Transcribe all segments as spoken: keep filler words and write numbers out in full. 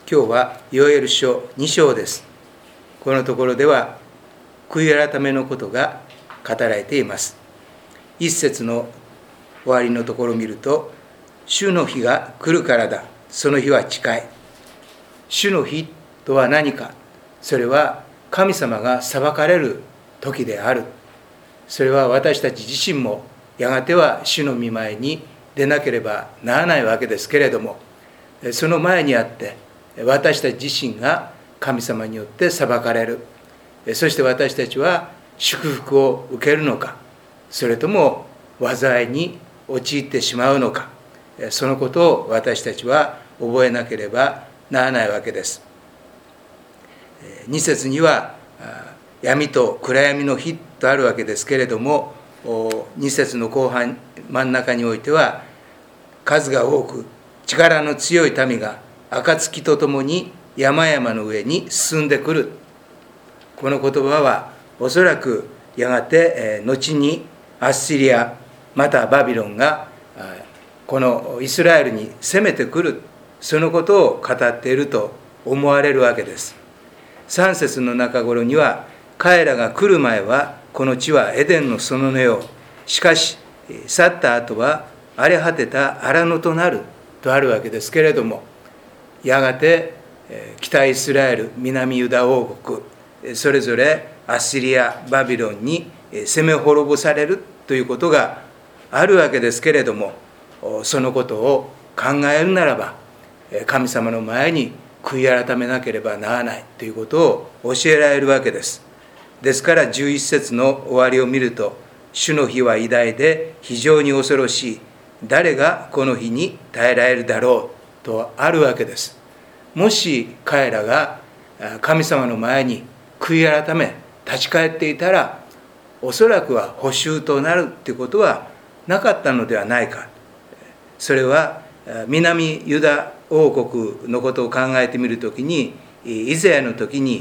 今日はヨエル書に章です。このところでは悔い改めのことが語られています。一節の終わりのところを見ると、主の日が来るからだ、その日は近い。主の日とは何か。それは神様が裁かれる時である。それは私たち自身もやがては主の御前に出なければならないわけですけれども、その前にあって私たち自身が神様によって裁かれる。そして私たちは祝福を受けるのか、それとも災いに陥ってしまうのか、そのことを私たちは覚えなければならないわけです。に節には闇と暗闇の日とあるわけですけれども、に節の後半真ん中においては、数が多く力の強い民が暁とともに山々の上に進んでくる。この言葉はおそらくやがて後にアッシリアまたバビロンがこのイスラエルに攻めてくる、そのことを語っていると思われるわけです。さん節の中頃には、彼らが来る前はこの地はエデンの園のよう、しかし去った後は荒れ果てた荒野となるとあるわけですけれども、やがて北イスラエル、南ユダ王国、それぞれアッシリア、バビロンに攻め滅ぼされるということがあるわけですけれども、そのことを考えるならば神様の前に悔い改めなければならないということを教えられるわけです。ですからじゅういち節の終わりを見ると、主の日は偉大で非常に恐ろしい、誰がこの日に耐えられるだろうとあるわけです。もし彼らが神様の前に悔い改め立ち返っていたら、おそらくは捕囚となるということはなかったのではないか。それは南ユダ王国のことを考えてみるときに、イザヤの時に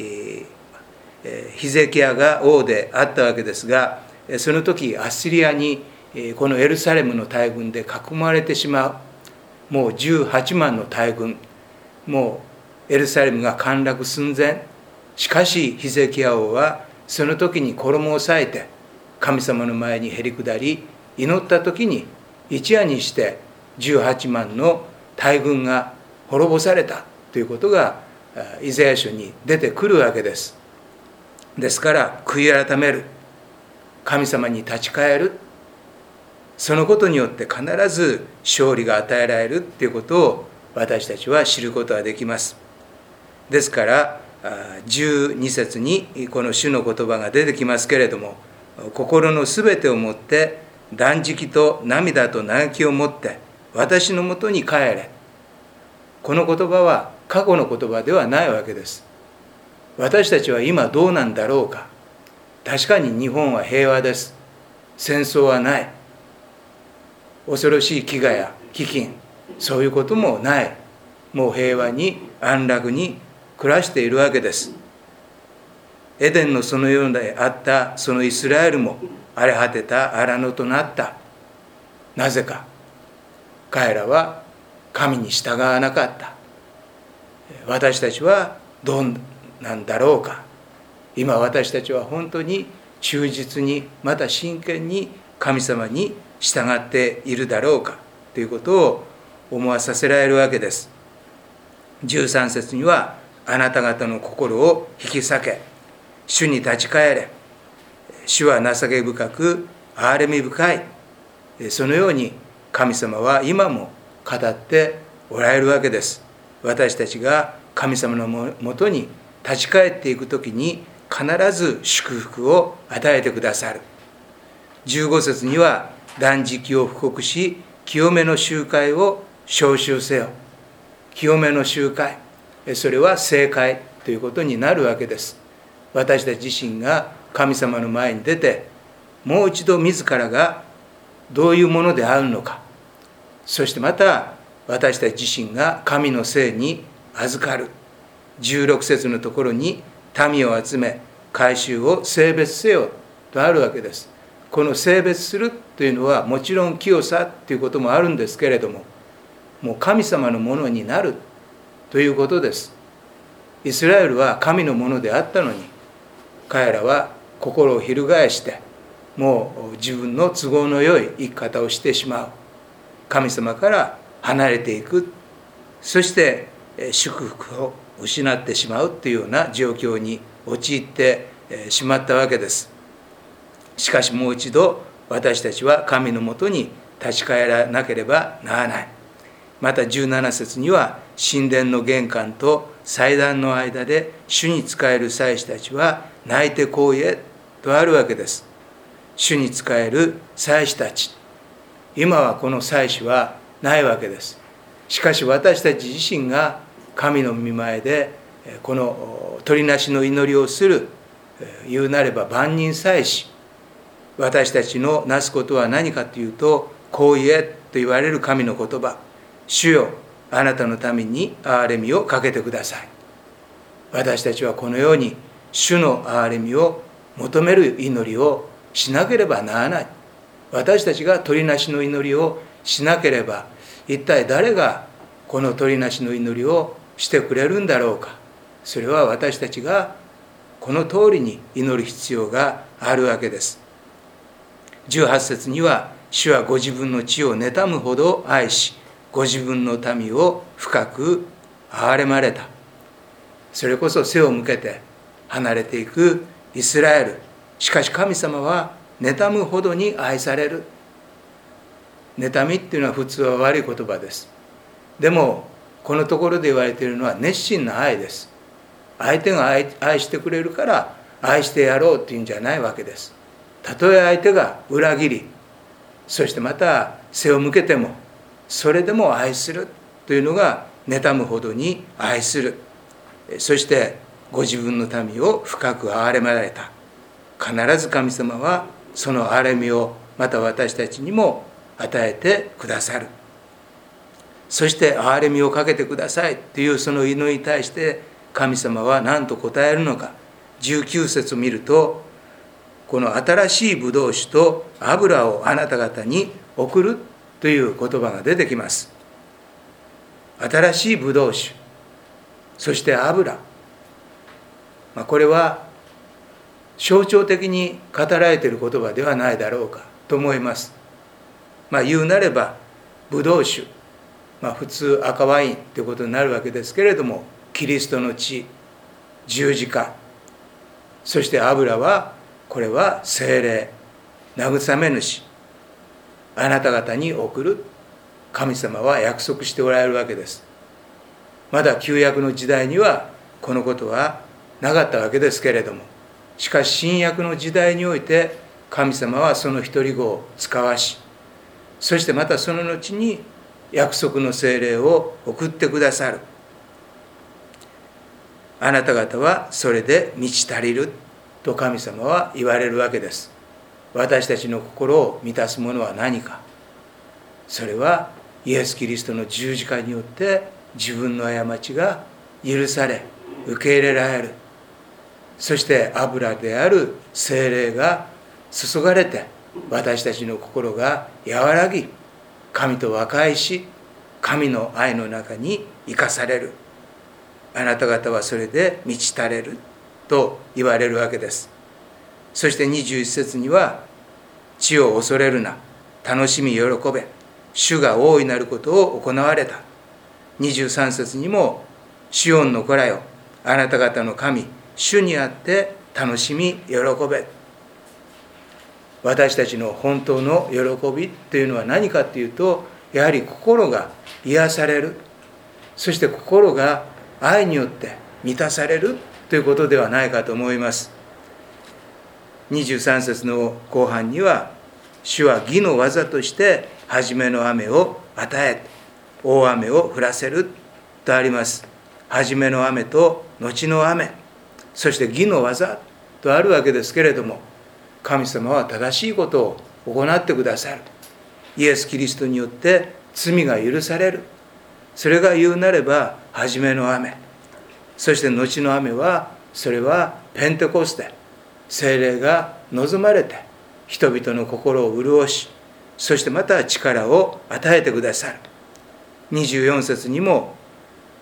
ヒゼキヤが王であったわけですが、その時アッシリアにこのエルサレムの大軍で囲まれてしまう。もうじゅうはちまんの大軍、もうエルサレムが陥落寸前。しかしヒゼキヤ王はその時に衣を裂いて神様の前にへり下り祈った時に、一夜にしてじゅうはちまんの大軍が滅ぼされたということがイザヤ書に出てくるわけです。ですから悔い改める、神様に立ち返る、そのことによって必ず勝利が与えられるということを私たちは知ることができます。ですからじゅうに節にこの主の言葉が出てきますけれども、心のすべてをもって断食と涙と嘆きをもって私のもとに帰れ。この言葉は過去の言葉ではないわけです。私たちは今どうなんだろうか。確かに日本は平和です。戦争はない。恐ろしい飢餓や飢饉、そういうこともない。もう平和に安楽に暮らしているわけです。エデンのそのようであったそのイスラエルも荒れ果てた荒野となった。なぜか。彼らは神に従わなかった。私たちはどうなんだろうか。今私たちは本当に忠実に、また真剣に神様に従っているだろうかということを思わさせられるわけです。じゅうさん節には、あなた方の心を引き裂け、主に立ち返れ、主は情け深く憐れみ深い。そのように神様は今も語っておられるわけです。私たちが神様のもとに立ち返っていくときに必ず祝福を与えてくださる。じゅうご節には、断食を布告し清めの集会を召集せよ。清めの集会、それは聖会ということになるわけです。私たち自身が神様の前に出て、もう一度自らがどういうものであるのか、そしてまた私たち自身が神の聖に預かる。じゅうろく節のところに、民を集め改宗を聖別せよとあるわけです。この聖別するというのはもちろん清さということもあるんですけれども、もう神様のものになるということです。イスラエルは神のものであったのに、彼らは心を翻してもう自分の都合のよい生き方をしてしまう。神様から離れていく。そして祝福を失ってしまうというような状況に陥ってしまったわけです。しかしもう一度私たちは神のもとに立ち返らなければならない。またじゅうなな節には、神殿の玄関と祭壇の間で主に仕える祭司たちは泣いてこう言えとあるわけです。主に仕える祭司たち、今はこの祭司はないわけです。しかし私たち自身が神の御前でこの取りなしの祈りをする、言うなれば万人祭司、私たちのなすことは何かというと、こう言えと言われる神の言葉、主よ、あなたのために憐れみをかけてください。私たちはこのように主の憐れみを求める祈りをしなければならない。私たちが取りなしの祈りをしなければ、一体誰がこの取りなしの祈りをしてくれるんだろうか。それは私たちがこの通りに祈る必要があるわけです。じゅうはち節には、主はご自分の地を妬むほど愛し、ご自分の民を深く憐れまれた。それこそ背を向けて離れていくイスラエル。しかし神様は妬むほどに愛される。妬みっていうのは普通は悪い言葉です。でもこのところで言われているのは熱心な愛です。相手が 愛, 愛してくれるから愛してやろうっていうんじゃないわけです。たとえ相手が裏切り、そしてまた背を向けても、それでも愛するというのが妬むほどに愛する。そしてご自分の民を深く憐れまれた。必ず神様はその憐れみをまた私たちにも与えてくださる。そして憐れみをかけてくださいというその祈りに対して神様は何と答えるのか。じゅうきゅう節を見ると、この新しいブドウ酒と油をあなた方に送るという言葉が出てきます。新しいブドウ酒、そして油、まあ、これは象徴的に語られている言葉ではないだろうかと思います。まあ、言うなればブドウ酒、まあ、普通赤ワインということになるわけですけれども、キリストの血、十字架、そして油はこれは聖霊、慰め主、あなた方に送る。神様は約束しておられるわけです。まだ旧約の時代にはこのことはなかったわけですけれども、しかし新約の時代において神様はその一人子を使わし、そしてまたその後に約束の聖霊を送ってくださる。あなた方はそれで満ち足りると神様は言われるわけです。私たちの心を満たすものは何か。それはイエス・キリストの十字架によって自分の過ちが許され受け入れられる。そして油である聖霊が注がれて、私たちの心が和らぎ、神と和解し、神の愛の中に生かされる。あなた方はそれで満ち足れると言われるわけです。そしてにじゅういち節には、地を恐れるな、楽しみ喜べ、主が大いなることを行われた。にじゅうさん節にも、シオンの子らよ、あなた方の神、主にあって楽しみ喜べ。私たちの本当の喜びというのは何かというと、やはり心が癒される、そして心が愛によって満たされるということではないかと思います。にじゅうさん節の後半には、主は義の技として初めの雨を与え、大雨を降らせるとあります。初めの雨と後の雨、そして義の技とあるわけですけれども、神様は正しいことを行ってくださる。イエス・キリストによって罪が許される。それが言うなれば初めの雨、そして後の雨は、それはペンテコステ、聖霊が望まれて人々の心を潤し、そしてまた力を与えてくださる。にじゅうよん節にも、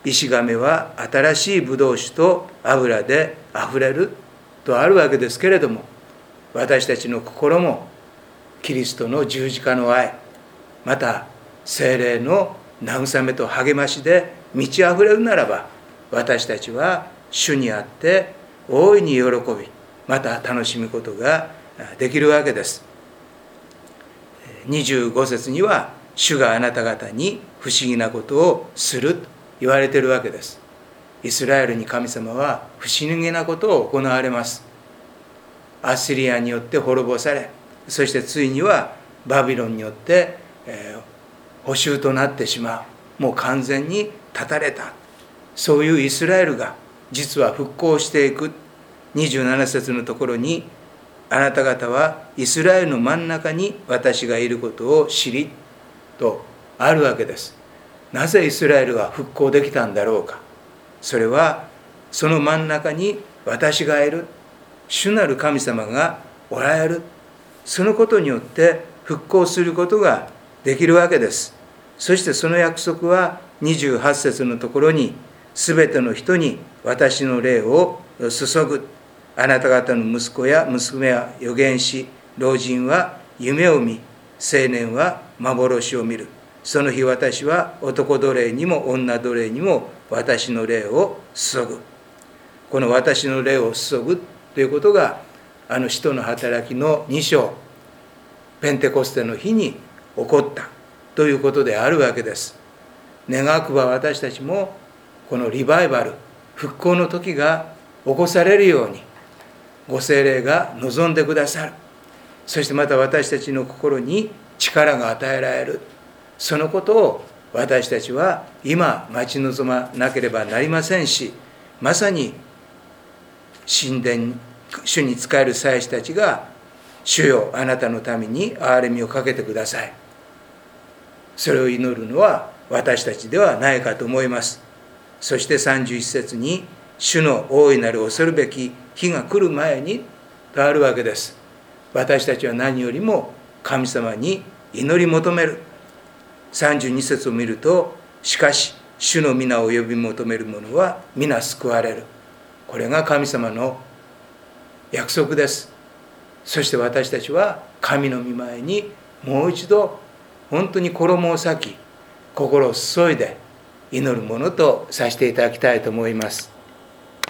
石亀は新しいブドウ酒と油であふれるとあるわけですけれども、私たちの心もキリストの十字架の愛、また聖霊の慰めと励ましで満ちあふれるならば、私たちは主にあって大いに喜び、また楽しむことができるわけです。にじゅうご節には、主があなた方に不思議なことをすると言われているわけです。イスラエルに神様は不思議なことを行われます。アッシリアによって滅ぼされ、そしてついにはバビロンによって、えー、捕囚となってしまう。もう完全に断たれた。そういうイスラエルが実は復興していく。にじゅうなな節のところに、あなた方はイスラエルの真ん中に私がいることを知りとあるわけです。なぜイスラエルが復興できたんだろうか。それはその真ん中に私がいる、主なる神様がおられる、そのことによって復興することができるわけです。そしてその約束はにじゅうはち節のところに、すべての人に私の霊を注ぐ。あなた方の息子や娘は預言し、老人は夢を見、青年は幻を見る。その日私は男奴隷にも女奴隷にも私の霊を注ぐ。この私の霊を注ぐということが、あの使徒の働きのに章、ペンテコステの日に起こったということであるわけです。願わくば私たちもこのリバイバル、復興の時が起こされるように、ご聖霊が望んでくださる。そしてまた私たちの心に力が与えられる。そのことを私たちは今待ち望まなければなりませんし、まさに神殿、主に仕える祭司たちが、主よあなたのために憐れみをかけてください。それを祈るのは私たちではないかと思います。そしてさんじゅういち節に、主の大いなる恐るべき日が来る前にとあるわけです。私たちは何よりも神様に祈り求める。さんじゅうに節を見ると、しかし主の皆を呼び求める者は皆救われる。これが神様の約束です。そして私たちは神の御前にもう一度本当に衣を裂き、心を注いで祈るものとさせていただきたいと思います。